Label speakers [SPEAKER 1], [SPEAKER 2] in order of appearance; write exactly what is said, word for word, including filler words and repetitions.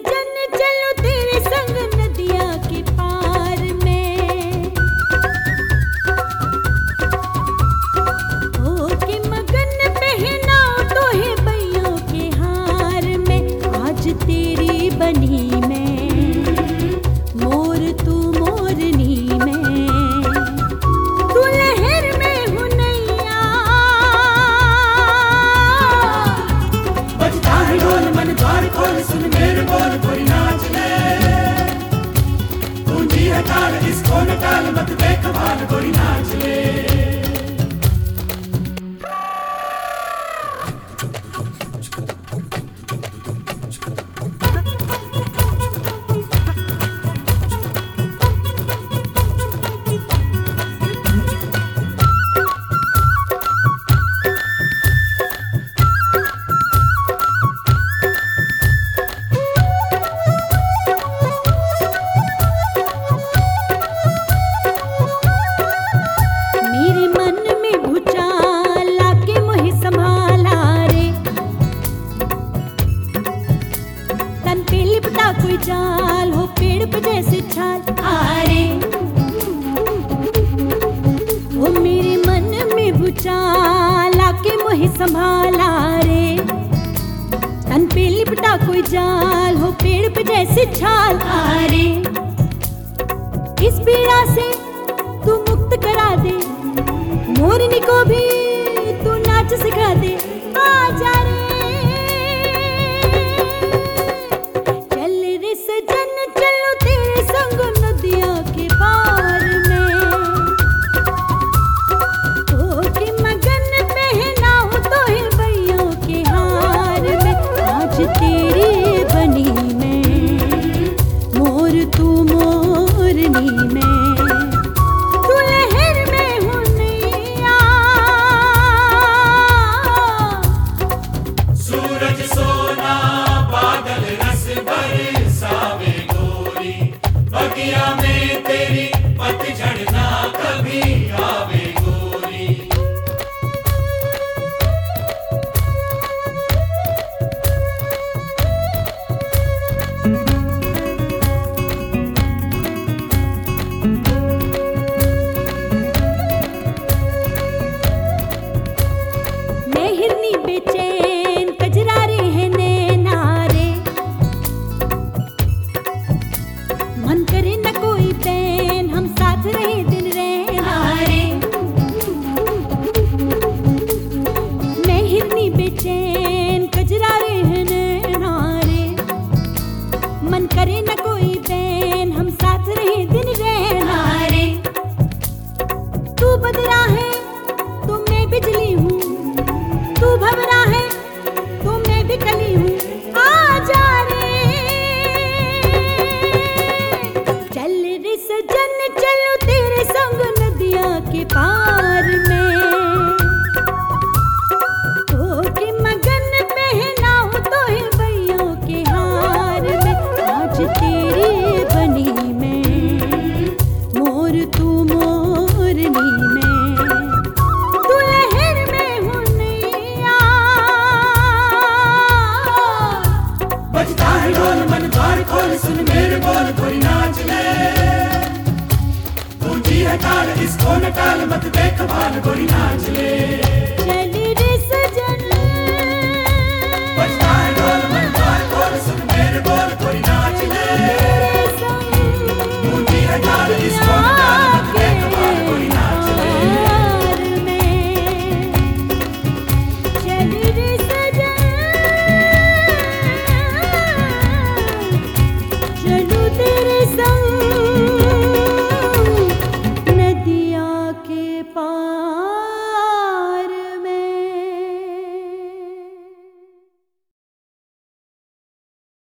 [SPEAKER 1] सजन चलो तेरे संग नदिया के पार में, हो के मगन पहनाओ तो है बैयों के हार में। आज तेरी बनी मैं मोर तू मोरनी में, तू लहर में हो नैया।
[SPEAKER 2] बजता है ढोल मन द्वार खोल सुन मेरे बोल कोई नाच ले, गूंजी है ताल इसको न टाल मत देख भाल कोई नाच ले।
[SPEAKER 1] मेरे मन में भूचाल आके मोहे संभाला रे, तन पे लिपटा कोई जाल हो पेड़ पे जैसे छाल आरे। ओ मेरे मन में भूचाल आके मोहे संभाला रे, तन पे लिपटा कोई जाल हो पेड़ पे जैसे छाल आरे। इस पीड़ा से तू मुक्त करा दे, मोरनी को भी तू नाच सिखा दे। आजा रे चल रे सजन चलो तेरे संग नदिया के पार में, हो के मगन पहनाओ तो है बैयों के हार में। आज तेरी बनी मैं मोर तू मोरनी में, तू लहर में हो नैया।
[SPEAKER 2] सूरज सोना बादल रस बरसावे गोरी, बगिया में तेरी पतझड़ ना कभी आवे गोरी।
[SPEAKER 1] मैं हिरनी बेचैन कजरारे हैं नैना रे, मन करे न कोई बैन हम साथ रहे दिन रहना रे। मैं हिरनी बेचैन कजरारे हैं नैना रे, मन करे न कोई बैन हम साथ रहे दिन रहना रे। तू बदरा है तो मैं बिजली हूँ, तू भंवरा है तो मैं भी कली हूँ। आजा रे चल रे सजन चलो तेरे संग नदिया के पार में, हो के मगन पहनाओ तो है बैयों के हार में। आज तेरी बनी मैं मोर तू मोरनी में, तू लहर में हो नैया।
[SPEAKER 2] बजता है ढोल मन द्वार खोल सुन मेरे बोल कोई नाच ले, गूंजी है ताल इसको न टाल मत देख भाल कोई नाच ले।